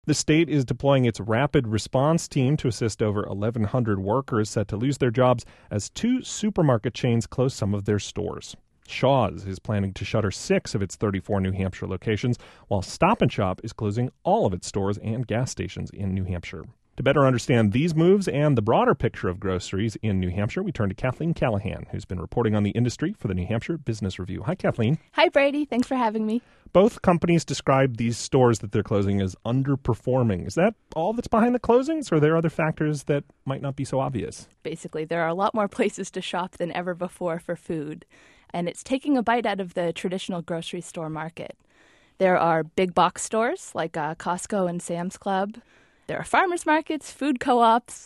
The state is deploying its rapid response team to assist over 1,100 workers set to lose their jobs as 2 supermarket chains close some of their stores. Shaw's is planning to shutter 6 of its 34 New Hampshire locations, while Stop & Shop is closing all of its stores and gas stations in New Hampshire. To better understand these moves and the broader picture of groceries in New Hampshire, we turn to Kathleen Callahan, who's been reporting on the industry for the New Hampshire Business Review. Hi, Kathleen. Hi, Brady. Thanks for having me. Both companies describe these stores that they're closing as underperforming. Is that all that's behind the closings, or are there other factors that might not be so obvious? Basically, there are a lot more places to shop than ever before for food, and it's taking a bite out of the traditional grocery store market. There are big box stores like Costco and Sam's Club. There are farmers markets, food co-ops,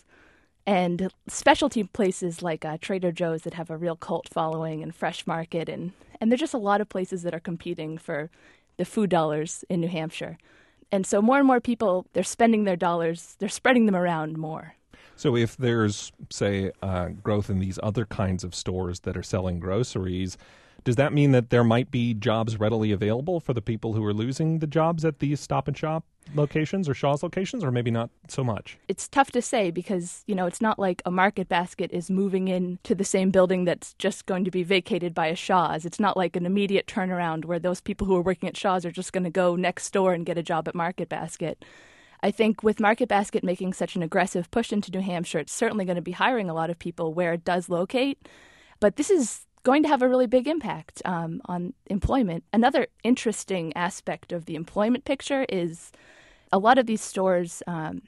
and specialty places like Trader Joe's that have a real cult following, and Fresh Market, and there's just a lot of places that are competing for the food dollars in New Hampshire. And so more and more people, they're spending their dollars, they're spreading them around more. So if there's, say, growth in these other kinds of stores that are selling groceries, does that mean that there might be jobs readily available for the people who are losing the jobs at these Stop & Shop locations or Shaw's locations, or maybe not so much? It's tough to say because, it's not like a Market Basket is moving into the same building that's just going to be vacated by a Shaw's. It's not like an immediate turnaround where those people who are working at Shaw's are just going to go next door and get a job at Market Basket. I think with Market Basket making such an aggressive push into New Hampshire, it's certainly going to be hiring a lot of people where it does locate. But this is going to have a really big impact on employment. Another interesting aspect of the employment picture is a lot of these stores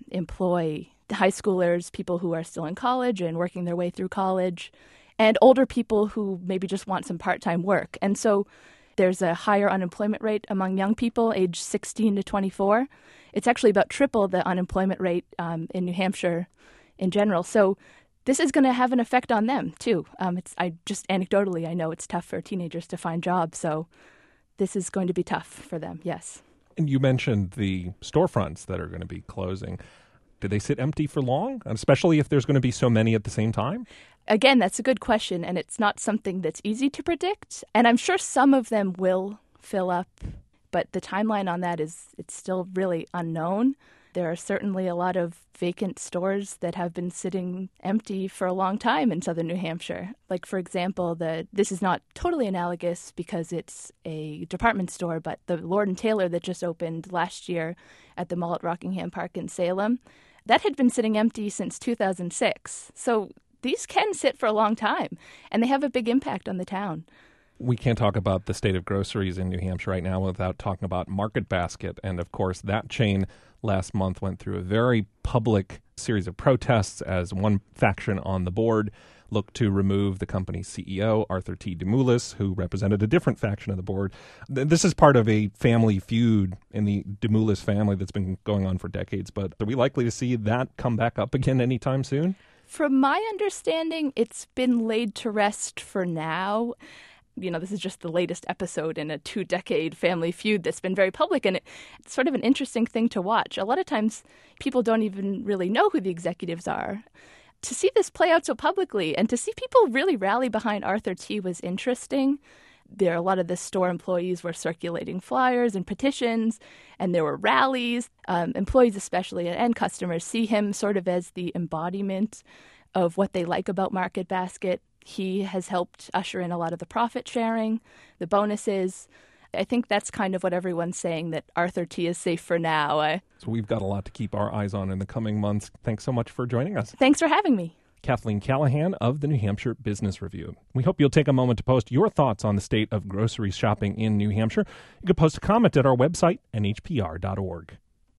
employ high schoolers, people who are still in college and working their way through college, and older people who maybe just want some part-time work. And so there's a higher unemployment rate among young people aged 16 to 24. It's actually about triple the unemployment rate in New Hampshire in general. So this is going to have an effect on them, too. Anecdotally, I know it's tough for teenagers to find jobs, so this is going to be tough for them, yes. And you mentioned the storefronts that are going to be closing. Do they sit empty for long, especially if there's going to be so many at the same time? Again, that's a good question, and it's not something that's easy to predict. And I'm sure some of them will fill up, but the timeline on that it's still really unknown. There are certainly a lot of vacant stores that have been sitting empty for a long time in southern New Hampshire. Like, for example, this is not totally analogous because it's a department store, but the Lord & Taylor that just opened last year at the mall at Rockingham Park in Salem, that had been sitting empty since 2006. So these can sit for a long time, and they have a big impact on the town. We can't talk about the state of groceries in New Hampshire right now without talking about Market Basket. And, of course, that chain last month went through a very public series of protests as one faction on the board looked to remove the company's CEO, Arthur T. DeMoulis, who represented a different faction of the board. This is part of a family feud in the DeMoulis family that's been going on for decades. But are we likely to see that come back up again anytime soon? From my understanding, it's been laid to rest for now. This is just the latest episode in a 2-decade family feud that's been very public, and it's sort of an interesting thing to watch. A lot of times, people don't even really know who the executives are. To see this play out so publicly and to see people really rally behind Arthur T. was interesting. A lot of the store employees were circulating flyers and petitions, and there were rallies. Employees especially and customers see him sort of as the embodiment of what they like about Market Basket. He has helped usher in a lot of the profit sharing, the bonuses. I think that's kind of what everyone's saying, that Arthur T. is safe for now. So we've got a lot to keep our eyes on in the coming months. Thanks so much for joining us. Thanks for having me. Kathleen Callahan of the New Hampshire Business Review. We hope you'll take a moment to post your thoughts on the state of grocery shopping in New Hampshire. You can post a comment at our website, nhpr.org.